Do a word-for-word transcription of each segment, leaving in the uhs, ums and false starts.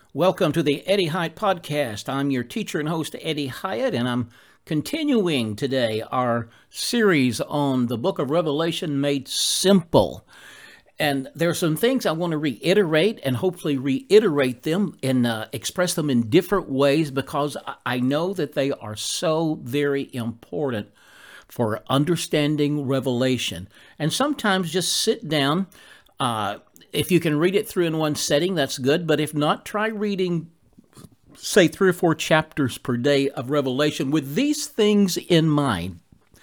Welcome to the Eddie Hyatt Podcast. I'm your teacher and host, Eddie Hyatt, and I'm continuing today our series on the book of Revelation made simple. And there are some things I want to reiterate and hopefully reiterate them and uh, express them in different ways because I know that they are so very important for understanding Revelation. And sometimes just sit down. Uh, if you can read it through in one setting, that's good. But if not, try reading, say, three or four chapters per day of Revelation with these things in mind.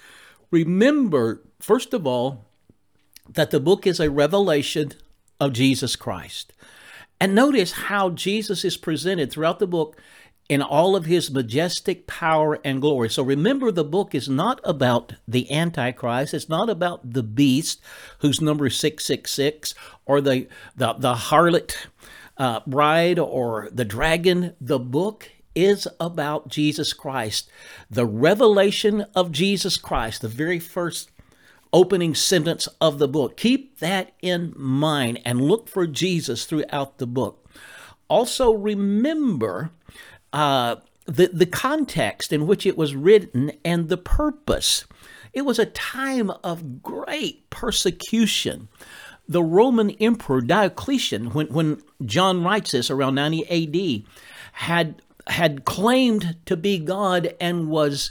Remember, first of all, that the book is a revelation of Jesus Christ. And notice how Jesus is presented throughout the book in all of his majestic power and glory. So remember, the book is not about the Antichrist. It's not about the beast, whose number is six six six, or the, the, the harlot uh, bride, or the dragon. The book is about Jesus Christ. The revelation of Jesus Christ, the very first opening sentence of the book. Keep that in mind and look for Jesus throughout the book. Also remember uh, the, the context in which it was written and the purpose. It was a time of great persecution. The Roman Emperor Diocletian, when, when John writes this around ninety A D, had, had claimed to be God and was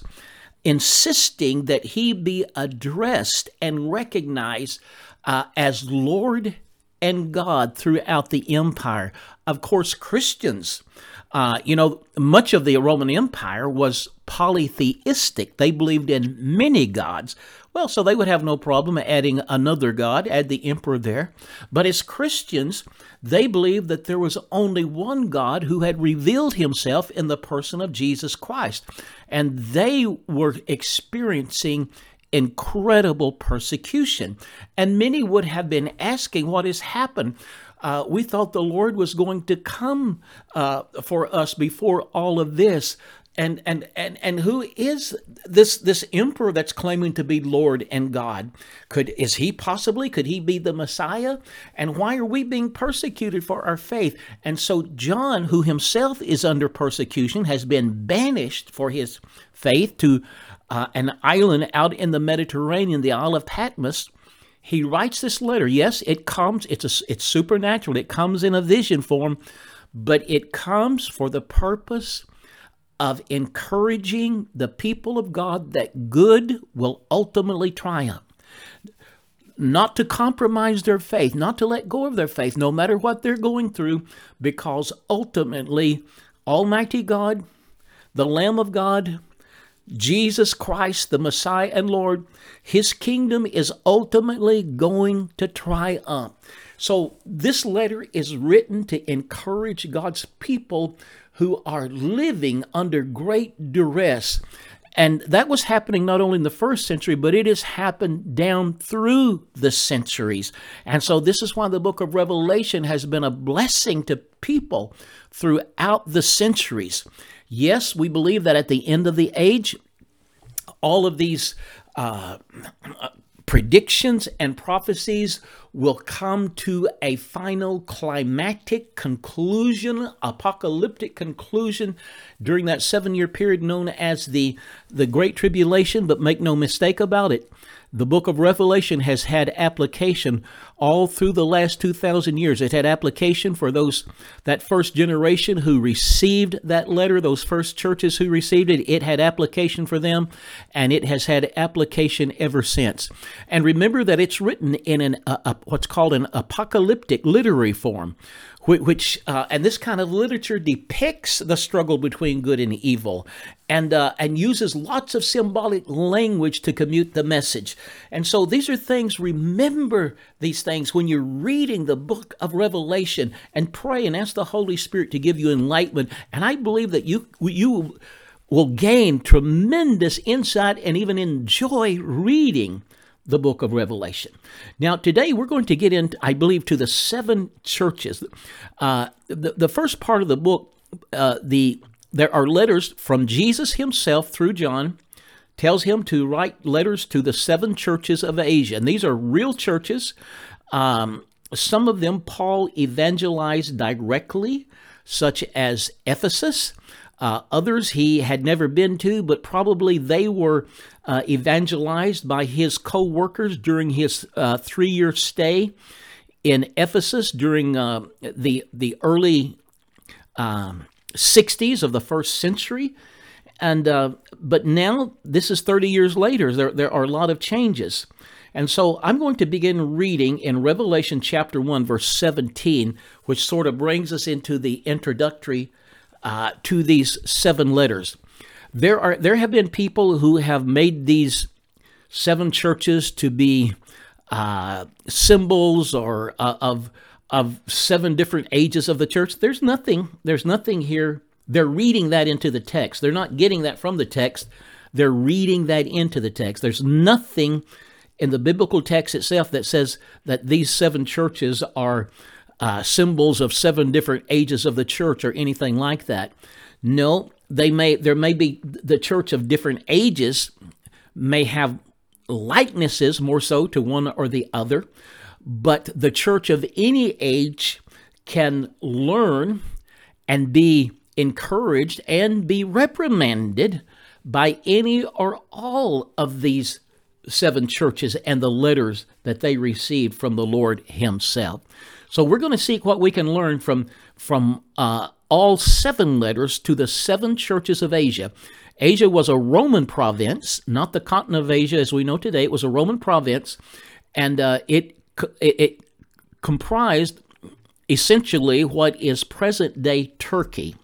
insisting that he be addressed and recognized uh, as Lord and God throughout the empire. Of course, Christians, uh, you know, much of the Roman Empire was polytheistic. They believed in many gods. Well, so they would have no problem adding another god, add the emperor there. But as Christians, they believed that there was only one God who had revealed himself in the person of Jesus Christ. And they were experiencing incredible persecution. And many would have been asking, what has happened? Uh, we thought the Lord was going to come uh, for us before all of this. And and and and who is this this emperor that's claiming to be Lord and God? Could is he possibly could he be the Messiah? And why are we being persecuted for our faith? And so John, who himself is under persecution, has been banished for his faith to uh, an island out in the Mediterranean, the Isle of Patmos. He writes this letter. Yes, it comes. It's a, it's supernatural. It comes in a vision form, but it comes for the purpose of encouraging the people of God that good will ultimately triumph. Not to compromise their faith, not to let go of their faith, no matter what they're going through, because ultimately, Almighty God, the Lamb of God, Jesus Christ, the Messiah and Lord, his kingdom is ultimately going to triumph. So this letter is written to encourage God's people who are living under great duress. And that was happening not only in the first century, but it has happened down through the centuries. And so this is why the book of Revelation has been a blessing to people throughout the centuries. Yes, we believe that at the end of the age, all of these uh, predictions and prophecies will come to a final climactic conclusion, apocalyptic conclusion during that seven-year period known as the, the Great Tribulation. But make no mistake about it, the book of Revelation has had application all through the last two thousand years. It had application for those, that first generation who received that letter, those first churches who received it. It had application for them, and it has had application ever since. And remember that it's written in an a, a, what's called an apocalyptic literary form, which, which uh, and this kind of literature depicts the struggle between good and evil, and uh, and uses lots of symbolic language to commute the message. And so these are things, remember these things when you're reading the book of Revelation, and pray and ask the Holy Spirit to give you enlightenment. And I believe that you you will gain tremendous insight and even enjoy reading the book of Revelation. Now, today we're going to get into, I believe, to the seven churches. Uh, the, the first part of the book, uh, the there are letters from Jesus himself through John, tells him to write letters to the seven churches of Asia. And these are real churches. Um, some of them Paul evangelized directly, such as Ephesus. Uh, others he had never been to, but probably they were uh, evangelized by his co-workers during his uh, three-year stay in Ephesus during uh, the the early um, sixties of the first century. And uh, but now this is thirty years later. There there are a lot of changes. And so I'm going to begin reading in Revelation chapter one, verse seventeen, which sort of brings us into the introductory uh, to these seven letters. There are there have been people who have made these seven churches to be uh, symbols or uh, of of seven different ages of the church. There's nothing. There's nothing here. They're reading that into the text. They're not getting that from the text. They're reading that into the text. There's nothing in the biblical text itself that says that these seven churches are uh, symbols of seven different ages of the church or anything like that. No, they may. There may be the church of different ages may have likenesses more so to one or the other, but the church of any age can learn and be encouraged and be reprimanded by any or all of these seven churches and the letters that they received from the Lord himself. So we're going to seek what we can learn from, from uh, all seven letters to the seven churches of Asia. Asia was a Roman province, not the continent of Asia as we know today. It was a Roman province, and uh, it, it, it comprised essentially what is present-day Turkey.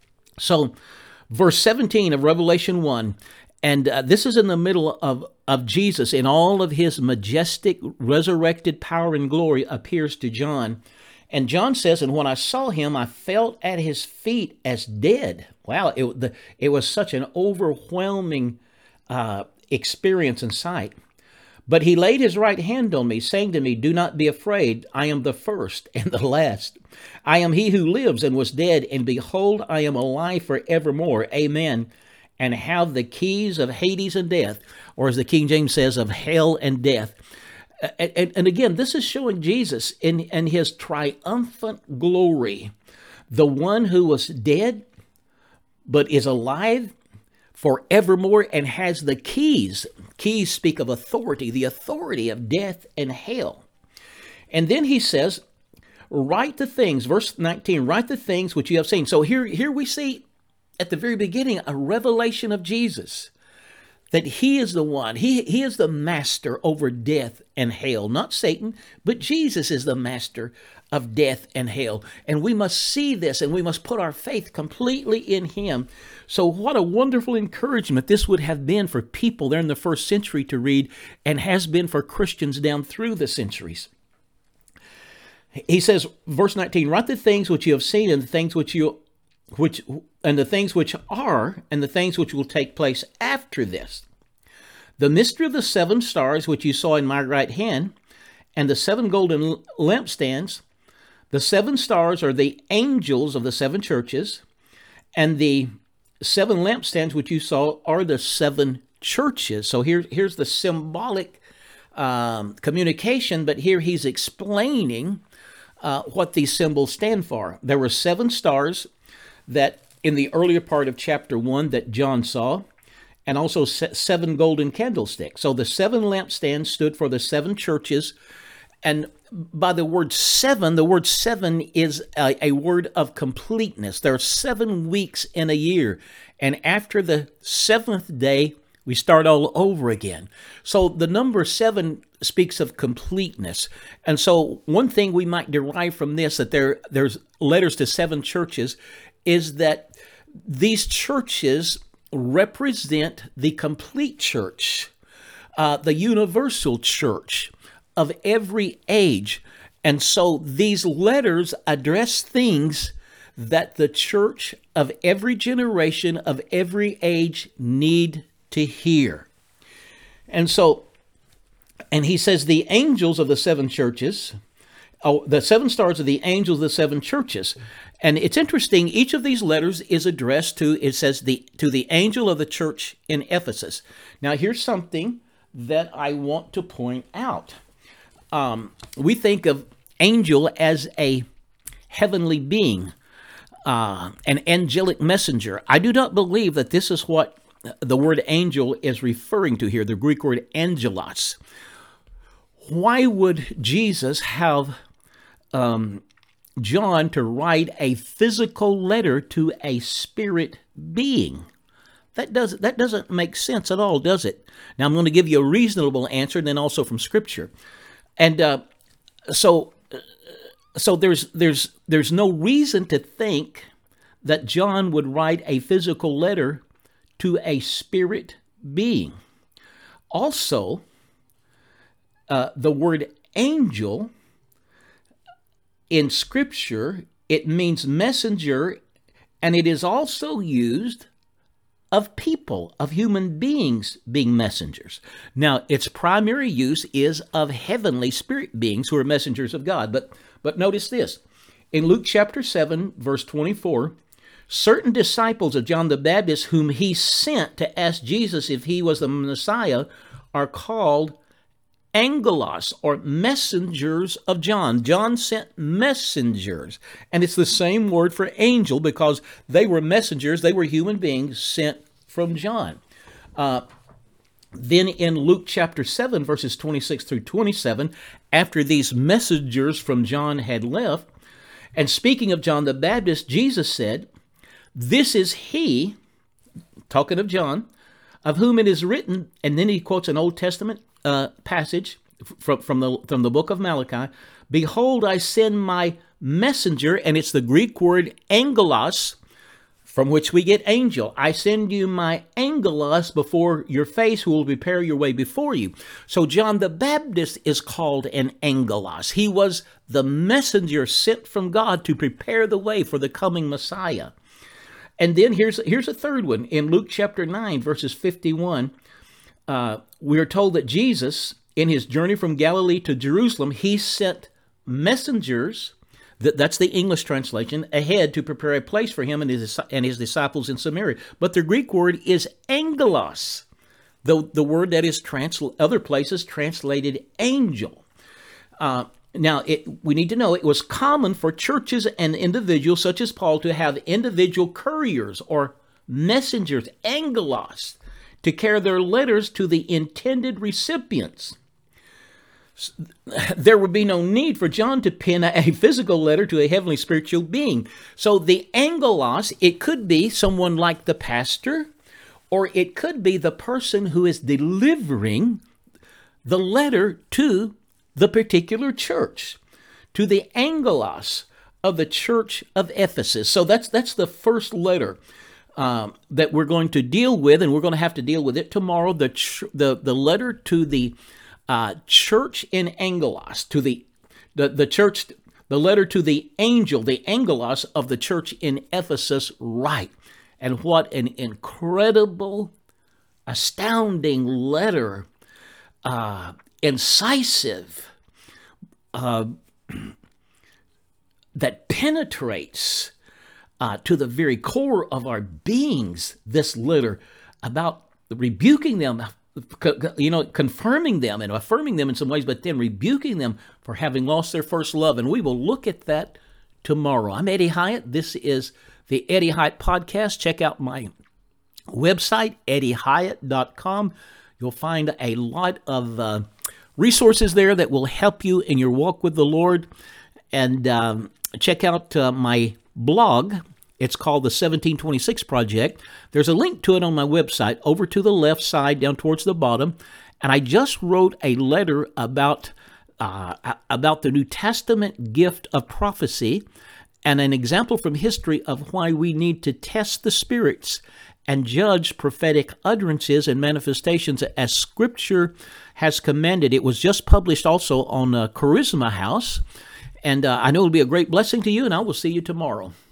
So, verse seventeen of Revelation one, and uh, this is in the middle of, of Jesus in all of his majestic, resurrected power and glory appears to John. And John says, and when I saw him, I felt at his feet as dead. Wow, it, the, it was such an overwhelming uh, experience and sight. But he laid his right hand on me, saying to me, do not be afraid. I am the first and the last. I am he who lives and was dead, and behold, I am alive forevermore. Amen. And have the keys of Hades and death, or as the King James says, of hell and death. And, and, and again, this is showing Jesus in, in his triumphant glory, the one who was dead but is alive forevermore and has the keys. Keys speak of authority, the authority of death and hell. And then he says, write the things, verse nineteen, write the things which you have seen. So here, here we see at the very beginning a revelation of Jesus, that he is the one, he, he is the master over death and hell, not Satan, but Jesus is the master of death and hell. And we must see this, and we must put our faith completely in him. So what a wonderful encouragement this would have been for people there in the first century to read, and has been for Christians down through the centuries. He says, verse nineteen, write the things which you have seen, and the things which you which and the things which are, and the things which will take place after this. The mystery of the seven stars which you saw in my right hand, and the seven golden lampstands. The seven stars are the angels of the seven churches, and the seven lampstands which you saw are the seven churches. So here, here's the symbolic um, communication, but here he's explaining uh, what these symbols stand for. There were seven stars that in the earlier part of chapter one that John saw, and also seven golden candlesticks. So the seven lampstands stood for the seven churches. And by the word seven, the word seven is a, a word of completeness. There are seven weeks in a year. And after the seventh day, we start all over again. So the number seven speaks of completeness. And so one thing we might derive from this, that there there's letters to seven churches, is that these churches represent the complete church, uh, the universal church of every age. And so these letters address things that the church of every generation, of every age, need to hear. And so, and he says the angels of the seven churches, oh, the seven stars are the angels of the seven churches. And it's interesting, each of these letters is addressed to, it says, the to the angel of the church in Ephesus. Now, here's something that I want to point out. Um, we think of angel as a heavenly being, uh, an angelic messenger. I do not believe that this is what the word angel is referring to here, the Greek word angelos. Why would Jesus have um, John to write a physical letter to a spirit being? That doesn't, that doesn't make sense at all, does it? Now, I'm going to give you a reasonable answer, and then also from Scripture. And uh, so, so there's there's there's no reason to think that John would write a physical letter to a spirit being. Also, uh, the word angel in Scripture, it means messenger, and it is also used of people, of human beings being messengers. Now, its primary use is of heavenly spirit beings who are messengers of God. But, but notice this. In Luke chapter seven, verse twenty-four, certain disciples of John the Baptist, whom he sent to ask Jesus if he was the Messiah, are called angelos, or messengers of John. John sent messengers. And it's the same word for angel because they were messengers. They were human beings sent from John. Uh, then in Luke chapter seven, verses twenty-six through twenty-seven, after these messengers from John had left, and speaking of John the Baptist, Jesus said, "This is he," talking of John, "of whom it is written," and then he quotes an Old Testament uh, passage from, from, the, from the book of Malachi, "Behold, I send my messenger," and it's the Greek word angelos, from which we get angel. "I send you my angelos before your face, who will prepare your way before you." So John the Baptist is called an angelos. He was the messenger sent from God to prepare the way for the coming Messiah. And then here's, here's a third one. In Luke chapter nine, verses fifty-one, uh, we are told that Jesus, in his journey from Galilee to Jerusalem, he sent messengers, that, that's the English translation, ahead to prepare a place for him and his, and his disciples in Samaria. But the Greek word is angelos, the, the word that is transl- other places translated angel. Uh, Now, it, we need to know it was common for churches and individuals such as Paul to have individual couriers or messengers, angelos, to carry their letters to the intended recipients. There would be no need for John to pen a physical letter to a heavenly spiritual being. So the angelos, it could be someone like the pastor, or it could be the person who is delivering the letter to the particular church, to the angelos of the church of Ephesus. So that's that's the first letter um, that we're going to deal with, and we're going to have to deal with it tomorrow. The ch- the the letter to the uh, church in Angelos, to the the the church, the letter to the angel, the angelos of the church in Ephesus. Right, and what an incredible, astounding letter. Uh, incisive, uh, that penetrates uh, to the very core of our beings, this letter about rebuking them, you know, confirming them and affirming them in some ways, but then rebuking them for having lost their first love. And we will look at that tomorrow. I'm Eddie Hyatt. This is the Eddie Hyatt Podcast. Check out my website, eddie hyatt dot com. You'll find a lot of uh, resources there that will help you in your walk with the Lord. And um, check out uh, my blog. It's called the seventeen twenty-six Project. There's a link to it on my website over to the left side down towards the bottom. And I just wrote a letter about, uh, about the New Testament gift of prophecy and an example from history of why we need to test the spirits and judge prophetic utterances and manifestations as Scripture has commanded. It was just published also on uh, Charisma House, and uh, I know it'll be a great blessing to you, and I will see you tomorrow.